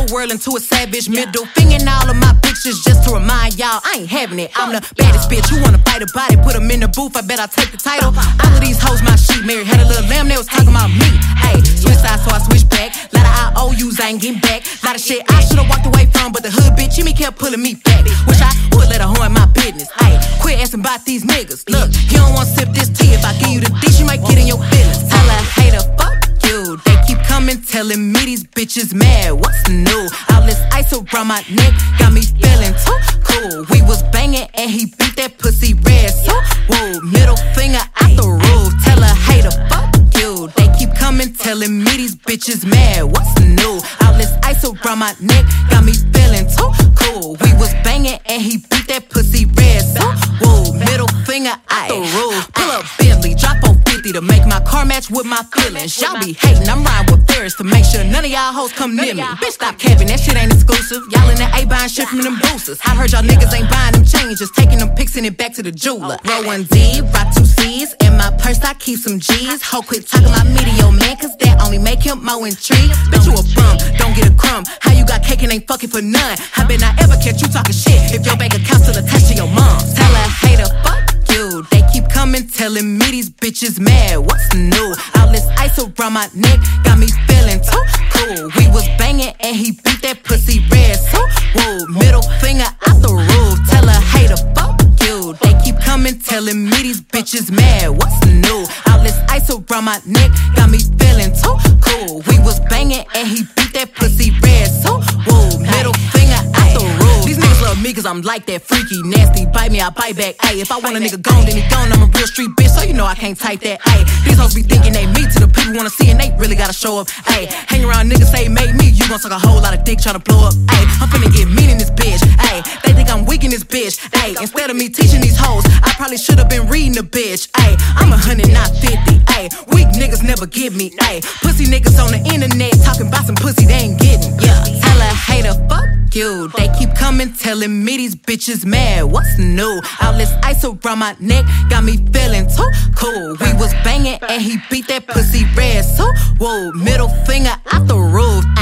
whole world into a savage. Middle finger in all of my pictures just to remind y'all I ain't having it. I'm the baddest bitch. You wanna fight about it? Put them in the booth. I bet I take the title. All of these hoes my sheep married. Had a little lamb that was talking about me. Ayy, switch sides so I switch back. Lot of IOUs I ain't getting back. Lot of shit I should've walked away from, but the hood bitch Jimmy kept pulling me back. Wish I would let her horn my business. Ayy, quit asking about these niggas. Look, you don't wanna sip this tea. If I give you the D, she might get in your feelings. Tell her hater, fuck you. They keep coming, telling me these bitches mad. What's new? All this ice around my neck got me feeling too cool. We was banging and he beat that pussy red. So, whoa, middle finger out the roof. Tell her hater, fuck you. They keep coming, telling me these bitches mad. What's new? All this ice around my neck got me feeling too cool. We was banging and he beat that pussy red. So, whoa, middle finger out the roof. Pull up Bentley, drop 450 to make my car match with my feelings. Y'all be hating, I'm riding with Ferris to make sure none of y'all hoes come near me. Bitch, stop capping, that shit ain't exclusive. Y'all in the A buying shit from them boosters. I heard y'all niggas ain't buying them chains, just taking them pics and it back to the jeweler. Roll one Z, rock 2 C's, in my purse I keep some G's. Ho, quit talking about me to your man, cause that only make him more intrigued. Bitch, you a bum, don't get a crumb. How you got cake and ain't fucking for none? I bet not ever catch you talking shit if your bank account's still attached to your mom. Tell her hater, fuck you. They keep coming, telling me these bitches mad. What's new? All this ice around my neck got me feeling too cool. We was banging and he beat that pussy red. So, whoa, middle finger out the roof. Tell her hater, fuck you. They keep coming, telling me these bitches mad. What's new? All this ice around my neck got me feeling too cool. We was banging and he beat that pussy red. So, whoa, middle finger out the roof. These niggas love me cause I'm like that freaky, nasty. Bite me, I bite back. Ayy, if I want a nigga gone, then he gone. I'm a real street bitch, so you know I can't type that. Ayy, these hoes be thinking they me to the people wanna see and they really gotta show up. Ayy, hang around niggas say made me, you gon' suck a whole lot of dick tryna blow up. Ayy, I'm finna get mean in this bitch. Ayy, they think I'm weak in this bitch. Ayy, instead of me teaching these hoes, I probably should've been reading the bitch. Ayy, I'm 100, not 50. Ayy, weak niggas never get me. Ayy, pussy niggas on the internet talking about some pussy they ain't getting. Yeah, tell a hater, fuck you. They keep coming, telling me these bitches mad. What's new? All this ice around my neck got me feeling too cool. We was banging and he beat that pussy red. So, whoa, middle finger out the roof.